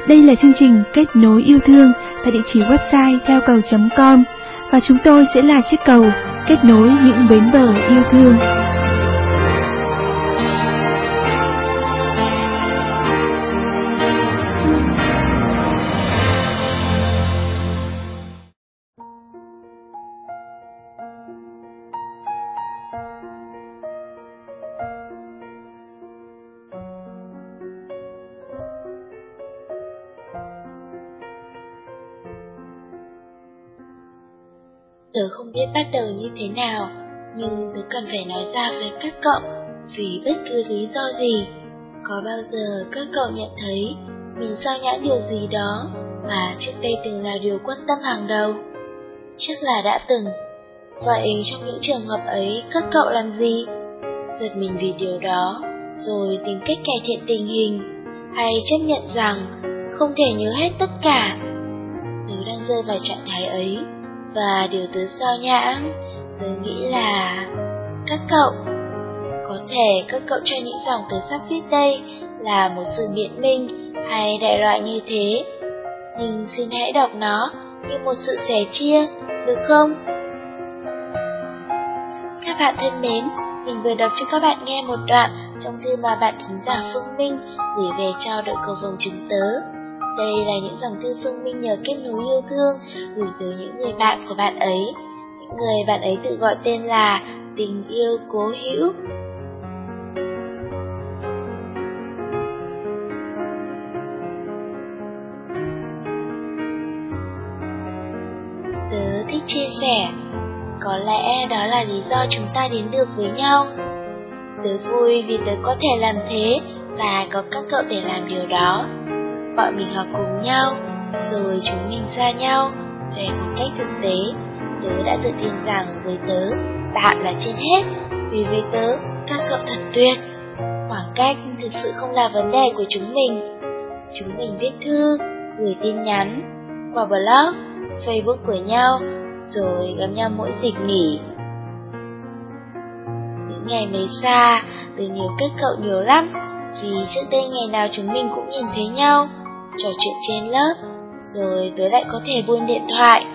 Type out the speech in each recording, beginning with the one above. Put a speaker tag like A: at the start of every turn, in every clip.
A: Đây là chương trình Kết nối yêu thương tại địa chỉ website theo cầu.com và chúng tôi sẽ là chiếc cầu kết nối những bến bờ yêu thương.
B: Tớ không biết bắt đầu như thế nào, nhưng tớ cần phải nói ra với các cậu vì bất cứ lý do gì. Có bao giờ các cậu nhận thấy mình sao nhãng điều gì đó mà trước đây từng là điều quan tâm hàng đầu? Chắc là đã từng. Vậy trong những trường hợp ấy các cậu làm gì? Giật mình vì điều đó, rồi tìm cách cải thiện tình hình, hay chấp nhận rằng không thể nhớ hết tất cả? Tớ đang rơi vào trạng thái ấy, và điều tớ sao nhãng, tớ nghĩ là các cậu. Có thể các cậu cho những dòng tớ sắp viết đây là một sự biện minh hay đại loại như thế, nhưng xin hãy đọc nó như một sự sẻ chia, được không? Các bạn thân mến, mình vừa đọc cho các bạn nghe một đoạn trong thư mà bạn thính giả Phương Minh gửi về cho đội cầu vồng chúng tớ. Đây là những dòng thư Phương Minh nhờ kết nối yêu thương gửi tới những người bạn của bạn ấy. Những người bạn ấy tự gọi tên là tình yêu cố hữu. Tớ thích chia sẻ. Có lẽ đó là lý do chúng ta đến được với nhau. Tớ vui vì tớ có thể làm thế và có các cậu để làm điều đó. Bọn mình học cùng nhau, rồi chúng mình xa nhau. Về một cách thực tế, tớ đã tự tin rằng với tớ, bạn là trên hết. Vì với tớ, các cậu thật tuyệt. Khoảng cách thực sự không là vấn đề của chúng mình. Chúng mình viết thư, gửi tin nhắn, qua blog, Facebook của nhau, rồi gặp nhau mỗi dịp nghỉ. Những ngày mới xa, tớ nhớ các cậu nhiều lắm. Vì trước đây ngày nào chúng mình cũng nhìn thấy nhau, trò chuyện trên lớp, rồi tớ lại có thể buông điện thoại.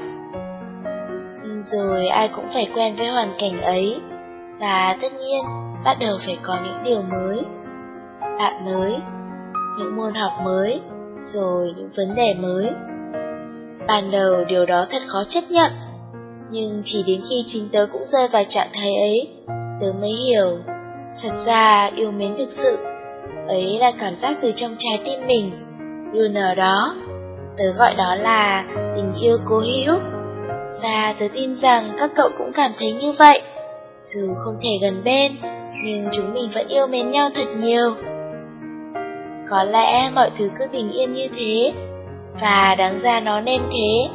B: Nhưng rồi ai cũng phải quen với hoàn cảnh ấy, và tất nhiên bắt đầu phải có những điều mới. Bạn mới, những môn học mới, rồi những vấn đề mới. Ban đầu điều đó thật khó chấp nhận, nhưng chỉ đến khi chính tớ cũng rơi vào trạng thái ấy, tớ mới hiểu, thật ra yêu mến thực sự ấy là cảm giác từ trong trái tim mình, luôn ở đó. Tớ gọi đó là tình yêu cố hữu, và tớ tin rằng các cậu cũng cảm thấy như vậy. Dù không thể gần bên, nhưng chúng mình vẫn yêu mến nhau thật nhiều. Có lẽ mọi thứ cứ bình yên như thế, và đáng ra nó nên thế.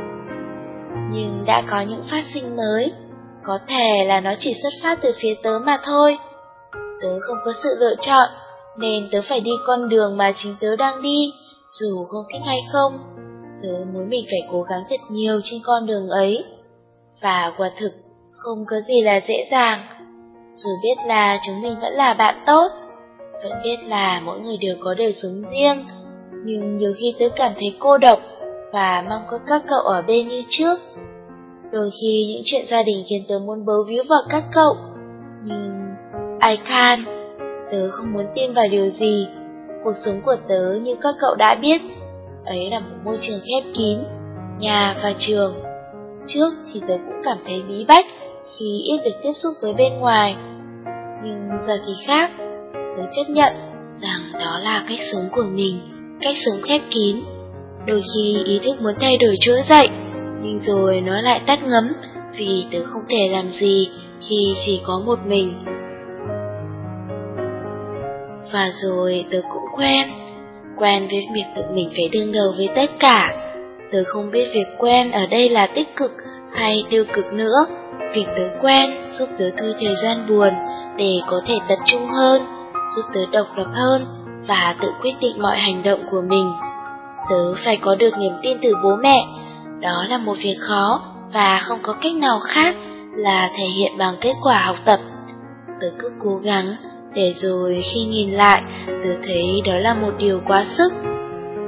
B: Nhưng đã có những phát sinh mới, có thể là nó chỉ xuất phát từ phía tớ mà thôi. Tớ không có sự lựa chọn, nên tớ phải đi con đường mà chính tớ đang đi, dù không thích hay không. Tớ muốn mình phải cố gắng thật nhiều trên con đường ấy. Và quả thực, không có gì là dễ dàng. Dù biết là chúng mình vẫn là bạn tốt, vẫn biết là mỗi người đều có đời sống riêng, nhưng nhiều khi tớ cảm thấy cô độc và mong có các cậu ở bên như trước. Đôi khi những chuyện gia đình khiến tớ muốn bấu víu vào các cậu, nhưng I can't. Tớ không muốn tin vào điều gì. Cuộc sống của tớ như các cậu đã biết, ấy là một môi trường khép kín, nhà và trường. Trước thì tớ cũng cảm thấy bí bách khi ít được tiếp xúc với bên ngoài, nhưng giờ thì khác. Tớ chấp nhận rằng đó là cách sống của mình, cách sống khép kín. Đôi khi ý thức muốn thay đổi trỗi dậy, nhưng rồi nó lại tắt ngấm vì tớ không thể làm gì khi chỉ có một mình. Và rồi tớ cũng quen với việc tự mình phải đương đầu với tất cả. Tớ không biết việc quen ở đây là tích cực hay tiêu cực nữa. Việc tớ quen giúp tớ thôi thời gian buồn để có thể tập trung hơn, giúp tớ độc lập hơn và tự quyết định mọi hành động của mình. Tớ phải có được niềm tin từ bố mẹ. Đó là một việc khó và không có cách nào khác là thể hiện bằng kết quả học tập. Tớ cứ cố gắng, để rồi khi nhìn lại, tớ thấy đó là một điều quá sức.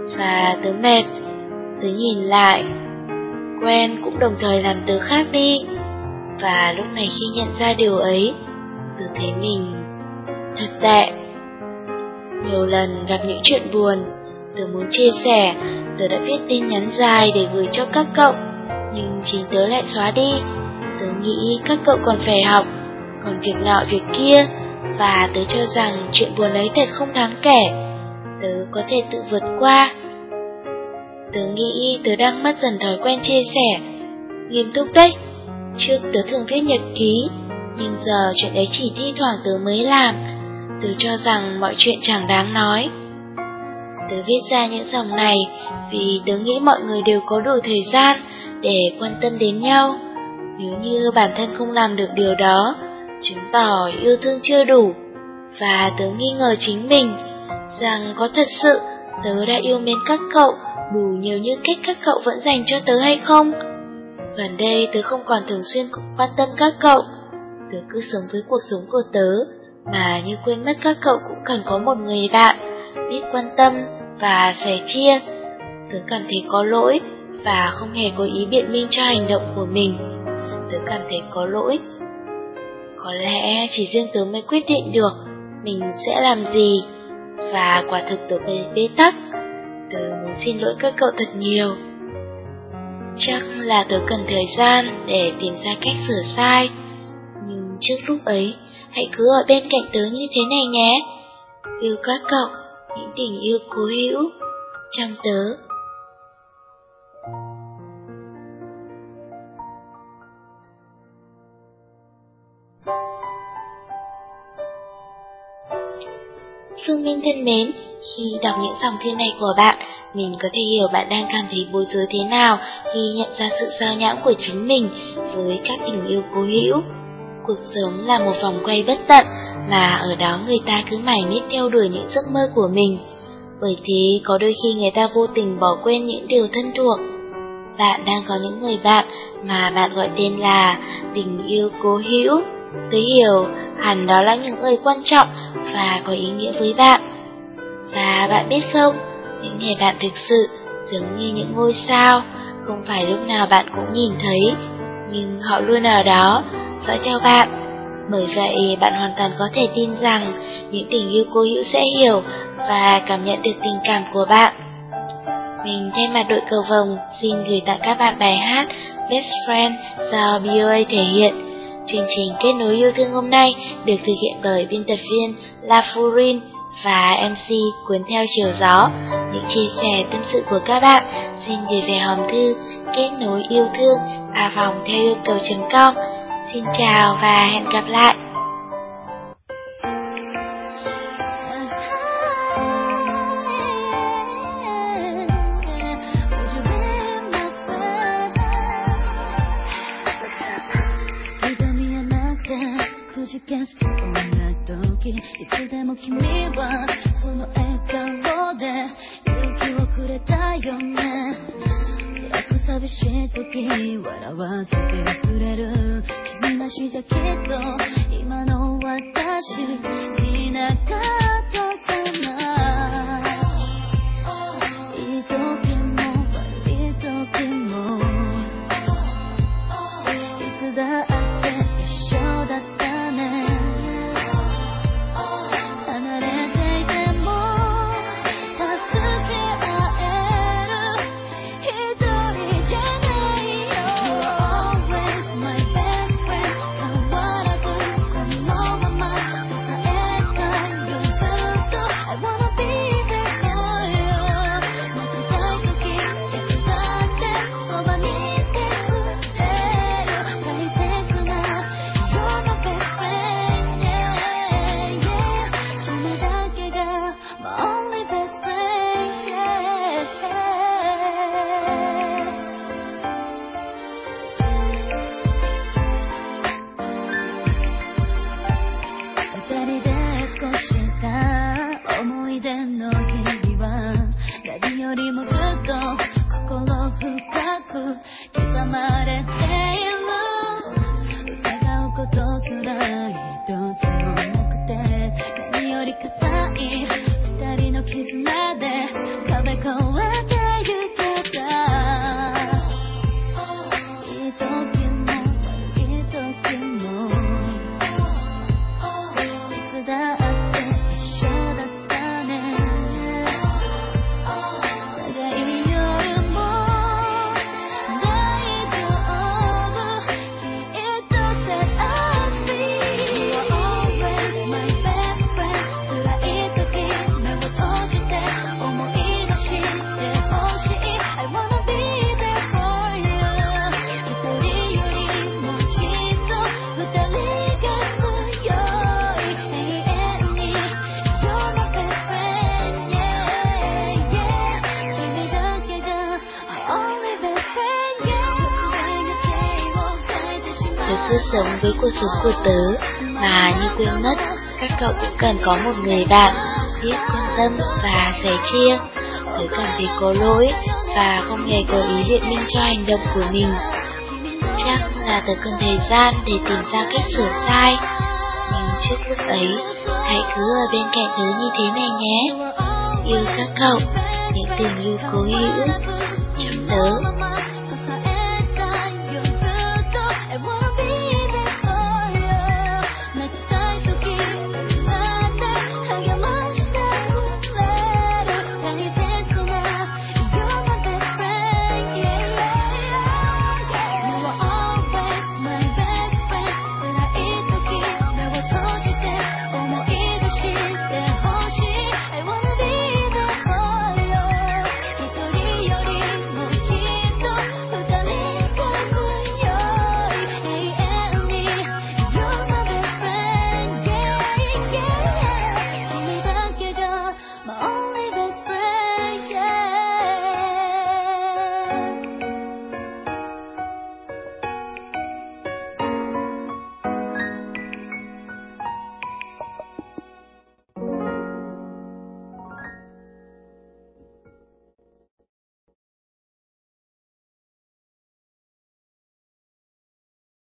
B: và tớ mệt. Tớ nhìn lại, quen cũng đồng thời làm tớ khác đi. Và lúc này khi nhận ra điều ấy, tớ thấy mình thật tệ. Nhiều lần gặp những chuyện buồn, tớ muốn chia sẻ, tớ đã viết tin nhắn dài để gửi cho các cậu, nhưng chính tớ lại xóa đi. Tớ nghĩ các cậu còn phải học, còn việc nọ việc kia, và tớ cho rằng chuyện buồn ấy thật không đáng kể. Tớ có thể tự vượt qua. Tớ nghĩ tớ đang mất dần thói quen chia sẻ. Nghiêm túc đấy, trước tớ thường viết nhật ký, nhưng giờ chuyện ấy chỉ thi thoảng tớ mới làm. Tớ cho rằng mọi chuyện chẳng đáng nói. Tớ viết ra những dòng này vì tớ nghĩ mọi người đều có đủ thời gian để quan tâm đến nhau. Nếu như bản thân không làm được điều đó, chứng tỏ yêu thương chưa đủ. Và tớ nghi ngờ chính mình, rằng có thật sự tớ đã yêu mến các cậu đủ nhiều như cách các cậu vẫn dành cho tớ hay không. Gần đây tớ không còn thường xuyên quan tâm các cậu. Tớ cứ sống với cuộc sống của tớ, mà như quên mất các cậu cũng cần có một người bạn biết quan tâm và sẻ chia. Tớ cảm thấy có lỗi và không hề có ý biện minh cho hành động của mình. Tớ cảm thấy có lỗi. Có lẽ chỉ riêng tớ mới quyết định được mình sẽ làm gì. Và quả thực tớ bế tắc. Tớ muốn xin lỗi các cậu thật nhiều. Chắc là tớ cần thời gian để tìm ra cách sửa sai. Nhưng trước lúc ấy, hãy cứ ở bên cạnh tớ như thế này nhé. Yêu các cậu, những tình yêu cố hữu trong tớ. Phương Minh thân mến, khi đọc những dòng thư này của bạn, mình có thể hiểu bạn đang cảm thấy bối rối thế nào khi nhận ra sự sao nhãng của chính mình với các tình yêu cố hữu. Cuộc sống là một vòng quay bất tận mà ở đó người ta cứ mải miết theo đuổi những giấc mơ của mình. Bởi thế có đôi khi người ta vô tình bỏ quên những điều thân thuộc. Bạn đang có những người bạn mà bạn gọi tên là tình yêu cố hữu. Tớ hiểu hẳn đó là những người quan trọng và có ý nghĩa với bạn. Và bạn biết không, những người bạn thực sự giống như những ngôi sao, không phải lúc nào bạn cũng nhìn thấy, nhưng họ luôn ở đó, dõi theo bạn. Bởi vậy bạn hoàn toàn có thể tin rằng những tình yêu cố hữu sẽ hiểu và cảm nhận được tình cảm của bạn. Mình thay mặt đội Cầu Vồng xin gửi tặng các bạn bài hát Best Friend do BOA thể hiện. Chương trình Kết nối yêu thương hôm nay được thực hiện bởi biên tập viên La Furin và MC Cuốn theo chiều gió. Những chia sẻ tâm sự của các bạn xin gửi về hòm thư kết nối yêu thương @theo-yêu-cầu.com. Xin chào và hẹn gặp lại. Come sống với cuộc sống của tớ mà như quên mất các cậu cũng cần có một người bạn biết quan tâm và sẻ chia. Tớ cảm thấy có lỗi và không hề có ý biện minh cho hành động của mình. Chắc là tớ cần thời gian để tìm ra cách sửa sai. Nhưng trước lúc ấy, hãy cứ ở bên cạnh tớ như thế này nhé. Yêu các cậu, những tình yêu cố hữu trong tớ.